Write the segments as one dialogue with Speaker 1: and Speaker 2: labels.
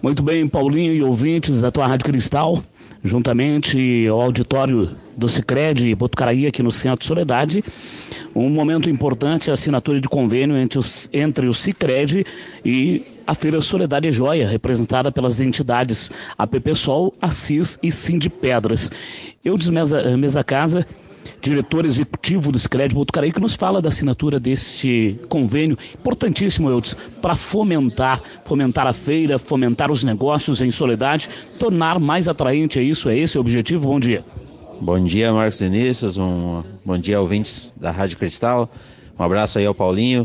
Speaker 1: Muito bem, Paulinho e ouvintes da tua Rádio Cristal, juntamente ao auditório do Sicredi Botucaraí aqui no Centro Soledade, um momento importante, a assinatura de convênio entre o Sicredi e a Feira Soledade Joia, representada pelas entidades APPSOL, Assis e Sindipedras. Eudes Mesa Casa, diretor executivo do Sicredi Botucaraí, que nos fala da assinatura deste convênio importantíssimo, Eudes, para fomentar a feira, fomentar os negócios em Soledade, tornar mais atraente isso, é esse o objetivo? Bom dia.
Speaker 2: Bom dia, Marcos Vinícius, bom dia, ouvintes da Rádio Cristal, um abraço aí ao Paulinho.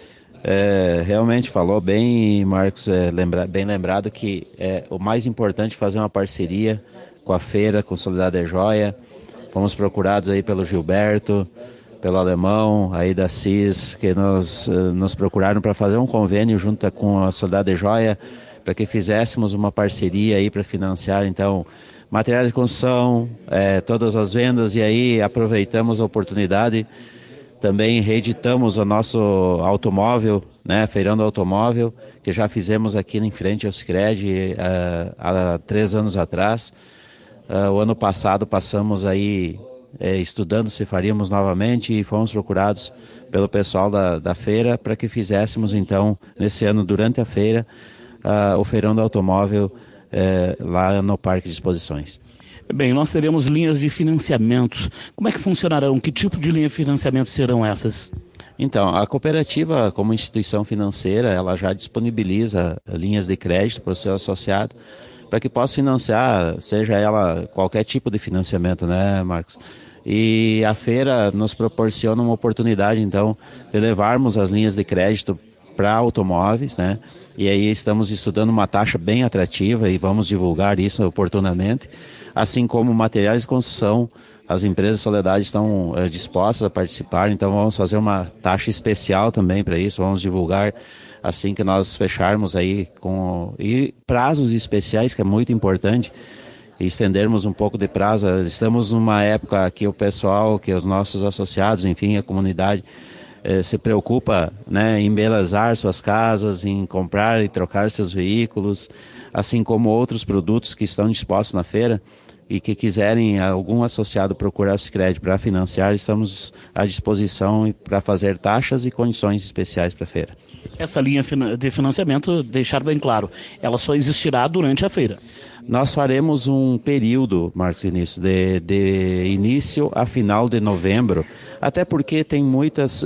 Speaker 2: Realmente falou bem, Marcos, bem lembrado que o mais importante é fazer uma parceria com a feira, com Soledade Joia. Fomos procurados aí pelo Gilberto, pelo Alemão, aí da CIS, que nos procuraram para fazer um convênio junto com a Soledade Joia, para que fizéssemos uma parceria aí para financiar, então, materiais de construção, todas as vendas, e aí aproveitamos a oportunidade, também reeditamos o nosso automóvel, né, Feirão do Automóvel, que já fizemos aqui em frente ao Sicredi há 3 anos atrás. O ano passado passamos aí estudando se faríamos novamente e fomos procurados pelo pessoal da feira para que fizéssemos então, nesse ano, durante a feira, o Feirão do Automóvel lá no Parque de Exposições.
Speaker 1: Bem, nós teremos linhas de financiamentos. Como é que funcionarão? Que tipo de linha de financiamento serão essas?
Speaker 2: Então, a cooperativa, como instituição financeira, ela já disponibiliza linhas de crédito para o seu associado, para que possa financiar, seja ela qualquer tipo de financiamento, né, Marcos? E a feira nos proporciona uma oportunidade, então, de levarmos as linhas de crédito para automóveis, né? E aí estamos estudando uma taxa bem atrativa e vamos divulgar isso oportunamente, assim como materiais de construção. As empresas Soledade estão dispostas a participar, então vamos fazer uma taxa especial também para isso, vamos divulgar assim que nós fecharmos aí e prazos especiais, que é muito importante, e estendermos um pouco de prazo. Estamos numa época que o pessoal, que os nossos associados, enfim, a comunidade, se preocupa, né, em embelezar suas casas, em comprar e trocar seus veículos, assim como outros produtos que estão dispostos na feira e que quiserem algum associado procurar o Sicredi para financiar, estamos à disposição para fazer taxas e condições especiais para a feira.
Speaker 1: Essa linha de financiamento, deixar bem claro, ela só existirá durante a feira.
Speaker 2: Nós faremos um período, Marcos Vinícius, de início a final de novembro, até porque tem muitas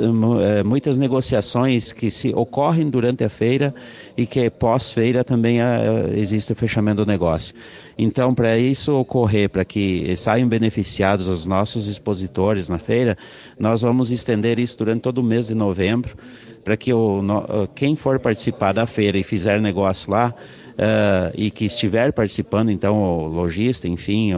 Speaker 2: negociações que se ocorrem durante a feira e que pós-feira também existe o fechamento do negócio. Então, para isso ocorrer, para que saiam beneficiados os nossos expositores na feira, nós vamos estender isso durante todo o mês de novembro, para que quem for participar da feira e fizer negócio lá, e que estiver participando, então, o lojista, enfim,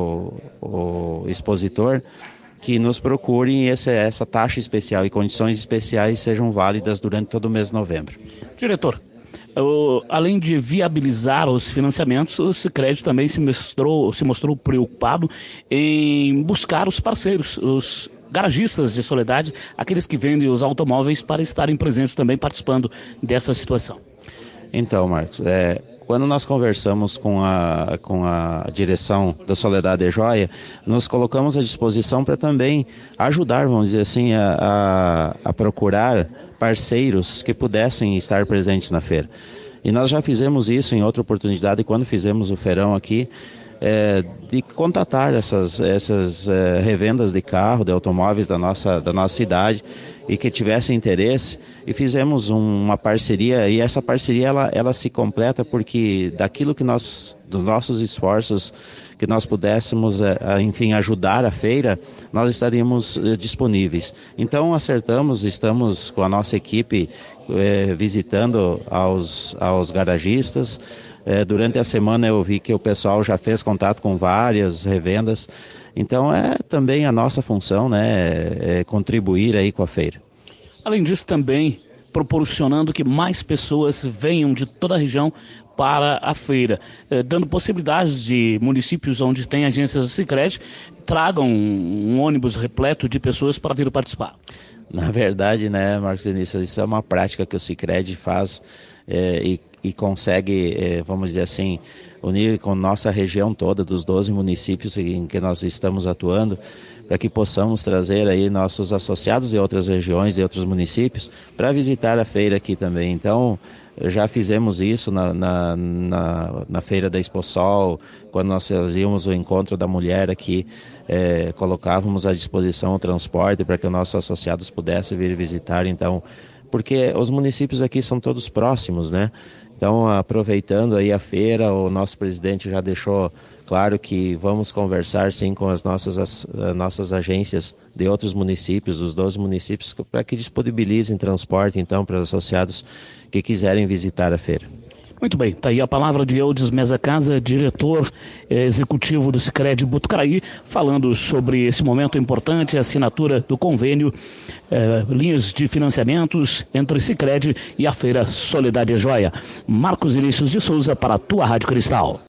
Speaker 2: o expositor, que nos procurem essa taxa especial e condições especiais sejam válidas durante todo o mês de novembro.
Speaker 1: Diretor, além de viabilizar os financiamentos, o Sicredi também se mostrou preocupado em buscar os parceiros, os garagistas de Soledade, aqueles que vendem os automóveis, para estarem presentes também participando dessa situação.
Speaker 2: Então, Marcos, quando nós conversamos com a direção da Soledade Joia, nos colocamos à disposição para também ajudar, vamos dizer assim, a procurar parceiros que pudessem estar presentes na feira. E nós já fizemos isso em outra oportunidade, quando fizemos o feirão aqui, de contatar essas revendas de carro, de automóveis da nossa cidade, e que tivessem interesse, e fizemos uma parceria, e essa parceria ela se completa porque dos nossos esforços que nós pudéssemos, enfim, ajudar a feira, nós estaríamos disponíveis. Então estamos com a nossa equipe visitando aos garagistas. Durante a semana eu vi que o pessoal já fez contato com várias revendas. Então é também a nossa função, né, contribuir aí com a feira.
Speaker 1: Além disso, também proporcionando que mais pessoas venham de toda a região para a feira, dando possibilidades de municípios onde tem agências do Sicredi tragam um ônibus repleto de pessoas para vir participar.
Speaker 2: Na verdade, né, Marcos Vinícius, isso é uma prática que o Sicredi faz e consegue, vamos dizer assim, unir com nossa região toda, dos 12 municípios em que nós estamos atuando, para que possamos trazer aí nossos associados de outras regiões, de outros municípios, para visitar a feira aqui também. Então, já fizemos isso na Feira da Exposol, quando nós fazíamos o encontro da mulher aqui, colocávamos à disposição o transporte para que os nossos associados pudessem vir visitar. Então, porque os municípios aqui são todos próximos, né? Então, aproveitando aí a feira, o nosso presidente já deixou claro que vamos conversar sim com as nossas agências de outros municípios, os 12 municípios, para que disponibilizem transporte então para os associados que quiserem visitar a feira.
Speaker 1: Muito bem, está aí a palavra de Eudes Mesa Casa, diretor executivo do Sicredi Botucaraí, falando sobre esse momento importante, a assinatura do convênio, linhas de financiamentos entre Sicredi e a Feira Solidária Joia. Marcos Vinícius de Souza para a tua Rádio Cristal.